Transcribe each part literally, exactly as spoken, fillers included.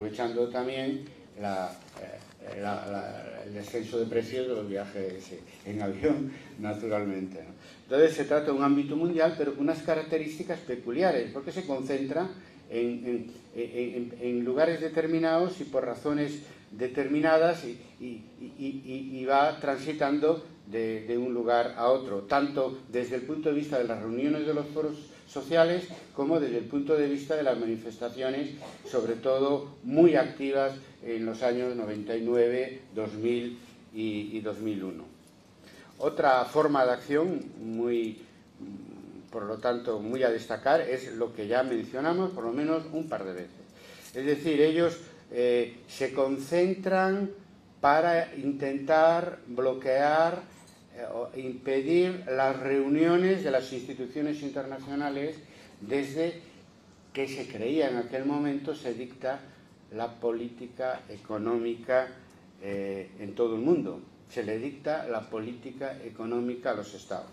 aprovechando también la, eh, la, la, el descenso de precios de los viajes en avión, naturalmente, ¿no? Entonces se trata de un ámbito mundial, pero con unas características peculiares, porque se concentra en, en, en, en lugares determinados y por razones determinadas y, y, y, y va transitando de, de un lugar a otro, tanto desde el punto de vista de las reuniones de los foros sociales como desde el punto de vista de las manifestaciones, sobre todo muy activas en los años noventa y nueve, dos mil y, y dos mil uno. Otra forma de acción muy, por lo tanto, muy a destacar es lo que ya mencionamos por lo menos un par de veces. Es decir, ellos eh, se concentran para intentar bloquear eh, o impedir las reuniones de las instituciones internacionales desde que se creía en aquel momento se dicta la política económica eh, en todo el mundo. Se le dicta la política económica a los estados.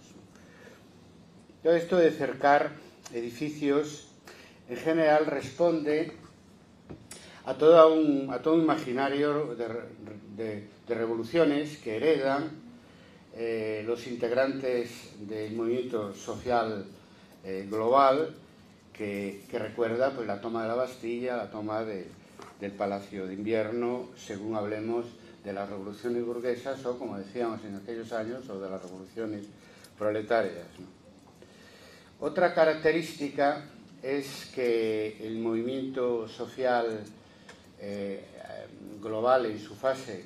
Todo esto de cercar edificios, en general, responde a todo un, a todo un imaginario de, de, de revoluciones que heredan eh, los integrantes del movimiento social eh, global que, que recuerda pues, la toma de la Bastilla, la toma de, del Palacio de Invierno, según hablemos de las revoluciones burguesas o, como decíamos en aquellos años, o de las revoluciones proletarias, ¿no? Otra característica es que el movimiento social eh, global en su fase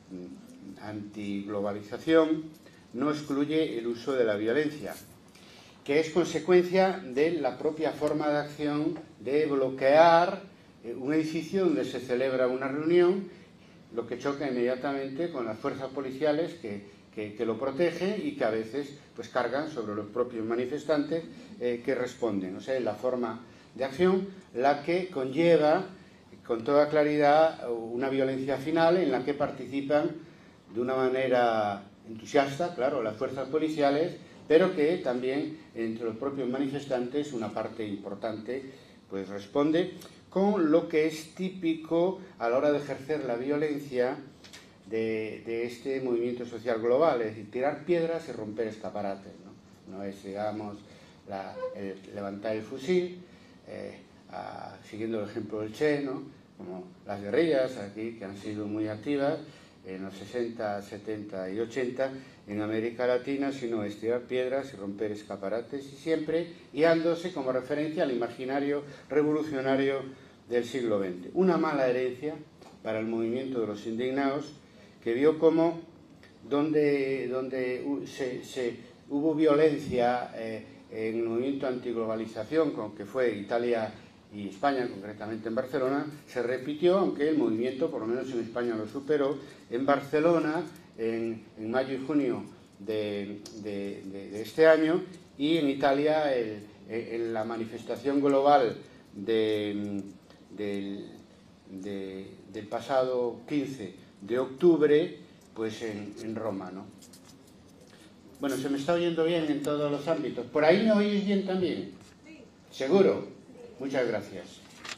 antiglobalización no excluye el uso de la violencia, que es consecuencia de la propia forma de acción de bloquear un edificio donde se celebra una reunión, lo que choca inmediatamente con las fuerzas policiales que, que, que lo protegen y que a veces pues, cargan sobre los propios manifestantes eh, que responden. O sea, es la forma de acción la que conlleva con toda claridad una violencia final en la que participan de una manera entusiasta, claro, las fuerzas policiales, pero que también entre los propios manifestantes una parte importante pues responde con lo que es típico a la hora de ejercer la violencia de, de este movimiento social global, es decir, tirar piedras y romper escaparates, ¿no? No es, digamos, la, el, levantar el fusil, eh, a, siguiendo el ejemplo del Che, ¿no? Como las guerrillas aquí, que han sido muy activas en los sesenta, setenta y ochenta en América Latina, sino es tirar piedras y romper escaparates, y siempre guiándose como referencia al imaginario revolucionario del siglo veinte. Una mala herencia para el movimiento de los indignados, que vio cómo donde, donde se, se, hubo violencia eh, en el movimiento antiglobalización, con que fue Italia y España, concretamente en Barcelona, se repitió, aunque el movimiento, por lo menos en España, lo superó. En Barcelona, en, en mayo y junio de, de, de, de este año, y en Italia, el, el, la manifestación global de, de, de, del pasado quince de octubre, pues en, en Roma, ¿no? Bueno, se me está oyendo bien en todos los ámbitos. ¿Por ahí me oís bien también? Sí. ¿Seguro? Muchas gracias.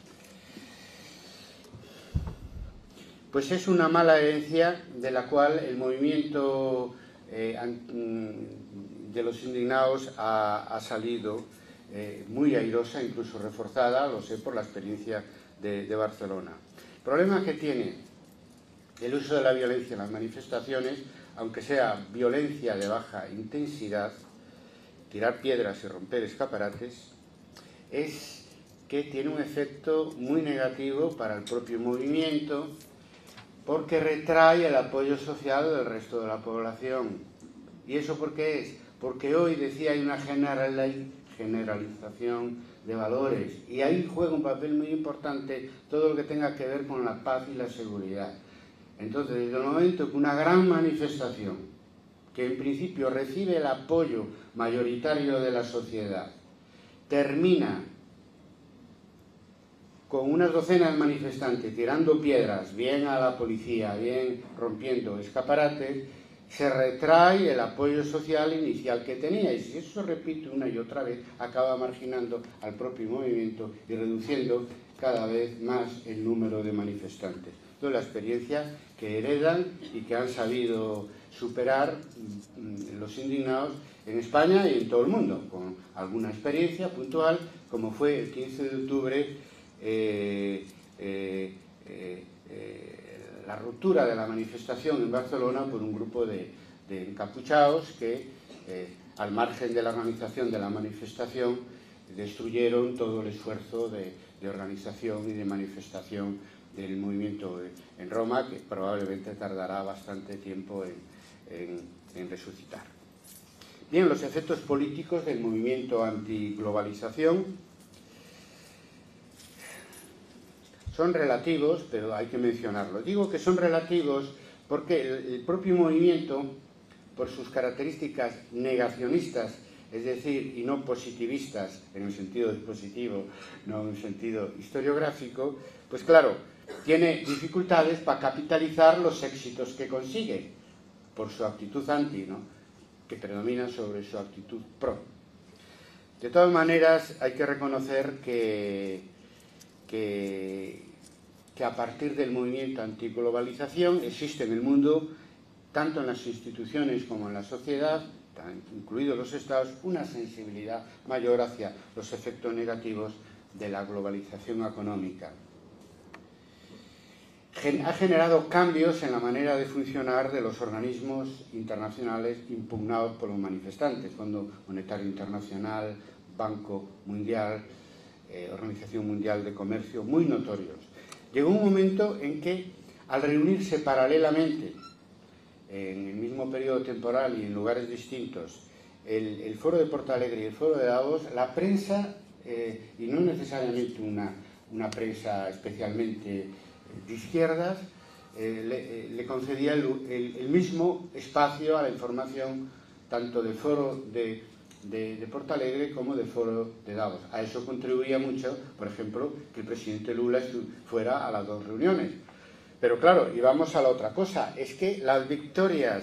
Pues es una mala herencia de la cual el movimiento eh, de los indignados ha, ha salido eh, muy airosa, incluso reforzada, lo sé por la experiencia de, de Barcelona. El problema que tiene el uso de la violencia en las manifestaciones, aunque sea violencia de baja intensidad, tirar piedras y romper escaparates, es que tiene un efecto muy negativo para el propio movimiento, porque retrae el apoyo social del resto de la población. ¿Y eso por qué es? Porque hoy, decía, hay una generalización de valores, y ahí juega un papel muy importante todo lo que tenga que ver con la paz y la seguridad. Entonces, desde el momento que una gran manifestación, que en principio recibe el apoyo mayoritario de la sociedad, termina con unas docenas de manifestantes tirando piedras, bien a la policía, bien rompiendo escaparates, se retrae el apoyo social inicial que tenía. Y si eso se repite una y otra vez, acaba marginando al propio movimiento y reduciendo cada vez más el número de manifestantes. Toda la experiencia que heredan y que han sabido superar los indignados en España y en todo el mundo, con alguna experiencia puntual, como fue el quince de octubre, eh, eh, eh, eh, la ruptura de la manifestación en Barcelona por un grupo de, de encapuchados que, eh, al margen de la organización de la manifestación, destruyeron todo el esfuerzo de, de organización y de manifestación del movimiento en Roma, que probablemente tardará bastante tiempo en, en, en resucitar. Bien, los efectos políticos del movimiento antiglobalización son relativos, pero hay que mencionarlo. Digo que son relativos porque el, el propio movimiento, por sus características negacionistas, es decir, y no positivistas, en el sentido positivo, no en el sentido historiográfico, pues claro, tiene dificultades para capitalizar los éxitos que consigue, por su actitud anti, ¿no?, que predomina sobre su actitud pro. De todas maneras, hay que reconocer que, que, que a partir del movimiento antiglobalización existe en el mundo, tanto en las instituciones como en la sociedad, incluidos los estados, una sensibilidad mayor hacia los efectos negativos de la globalización económica. Ha generado cambios en la manera de funcionar de los organismos internacionales impugnados por los manifestantes, Fondo Monetario Internacional, Banco Mundial, eh, Organización Mundial de Comercio, muy notorios. Llegó un momento en que, al reunirse paralelamente, en el mismo periodo temporal y en lugares distintos, el, el foro de Porto Alegre y el foro de Davos, la prensa, eh, y no necesariamente una, una prensa especialmente de izquierdas, eh, le, eh, le concedía el, el, el mismo espacio a la información tanto del foro de, de, de Porto Alegre como del foro de Davos. A eso contribuía mucho, por ejemplo, que el presidente Lula fuera a las dos reuniones. Pero claro, y vamos a la otra cosa, es que las victorias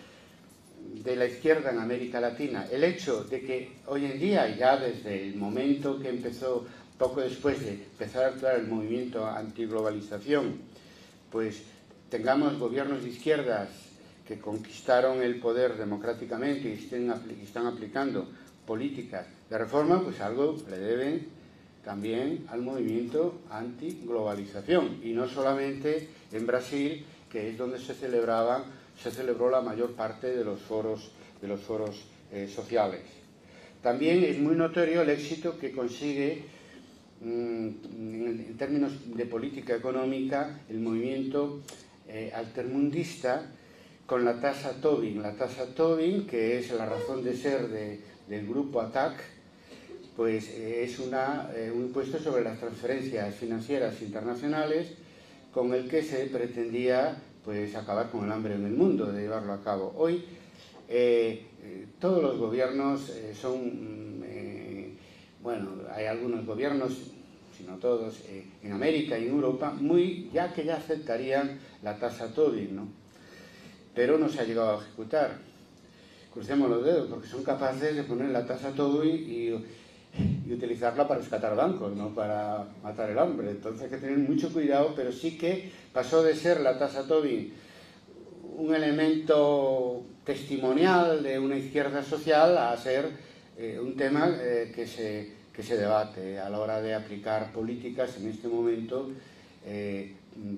de la izquierda en América Latina, el hecho de que hoy en día, ya desde el momento que empezó, poco después de empezar a actuar el movimiento antiglobalización, pues tengamos gobiernos de izquierdas que conquistaron el poder democráticamente y estén, están aplicando políticas de reforma, pues algo le deben también al movimiento antiglobalización, y no solamente en Brasil, que es donde se celebraban, se celebró la mayor parte de los foros, de los foros eh, sociales. También es muy notorio el éxito que consigue, mmm, en términos de política económica, el movimiento eh, altermundista con la tasa Tobin. La tasa Tobin, que es la razón de ser de, del grupo A T A C, pues eh, es una, eh, un impuesto sobre las transferencias financieras internacionales con el que se pretendía pues acabar con el hambre en el mundo, de llevarlo a cabo. Hoy eh, eh, todos los gobiernos eh, son, eh, bueno, hay algunos gobiernos, si no todos, eh, en América y en Europa, muy, ya que ya aceptarían la tasa Tobin, ¿no? Pero no se ha llegado a ejecutar. Crucemos los dedos, porque son capaces de poner la tasa Tobin y, y utilizarla para rescatar bancos, no para matar el hambre. Entonces hay que tener mucho cuidado, pero sí que pasó de ser la tasa Tobin un elemento testimonial de una izquierda social a ser eh, un tema eh, que, se, que se debate a la hora de aplicar políticas en este momento eh,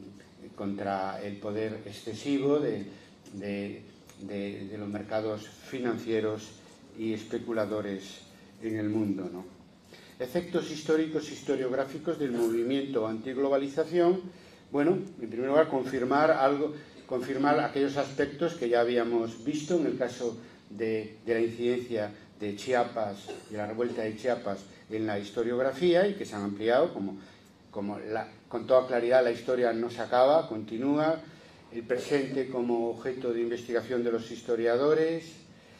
contra el poder excesivo de, de, de, de los mercados financieros y especuladores en el mundo, ¿no? Efectos históricos, historiográficos del movimiento antiglobalización. Bueno, en primer lugar, confirmar algo, confirmar aquellos aspectos que ya habíamos visto en el caso de, de la incidencia de Chiapas, de la revuelta de Chiapas en la historiografía, y que se han ampliado, como, como la, con toda claridad la historia no se acaba, continúa, el presente como objeto de investigación de los historiadores,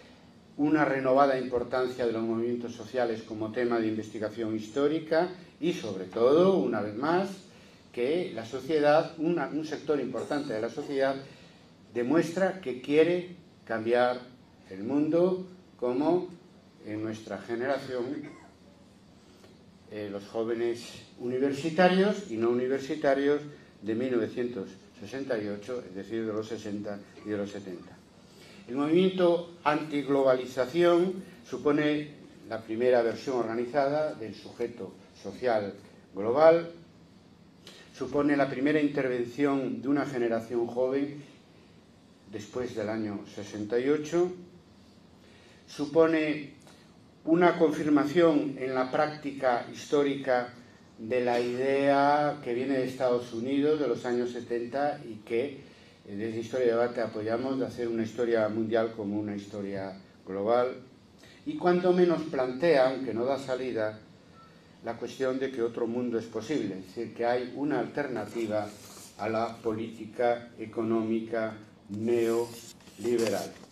una renovada importancia de los movimientos sociales como tema de investigación histórica y, sobre todo, una vez más, que la sociedad, una, un sector importante de la sociedad, demuestra que quiere cambiar el mundo, como en nuestra generación eh, los jóvenes universitarios y no universitarios de mil novecientos sesenta y ocho, es decir, de los sesenta y de los setenta. El movimiento antiglobalización supone la primera versión organizada del sujeto social global, supone la primera intervención de una generación joven después del año sesenta y ocho, supone una confirmación en la práctica histórica de la idea que viene de Estados Unidos de los años setenta y que desde Historia y Debate apoyamos, de hacer una historia mundial como una historia global, y cuanto menos plantea, aunque no da salida, la cuestión de que otro mundo es posible, es decir, que hay una alternativa a la política económica neoliberal.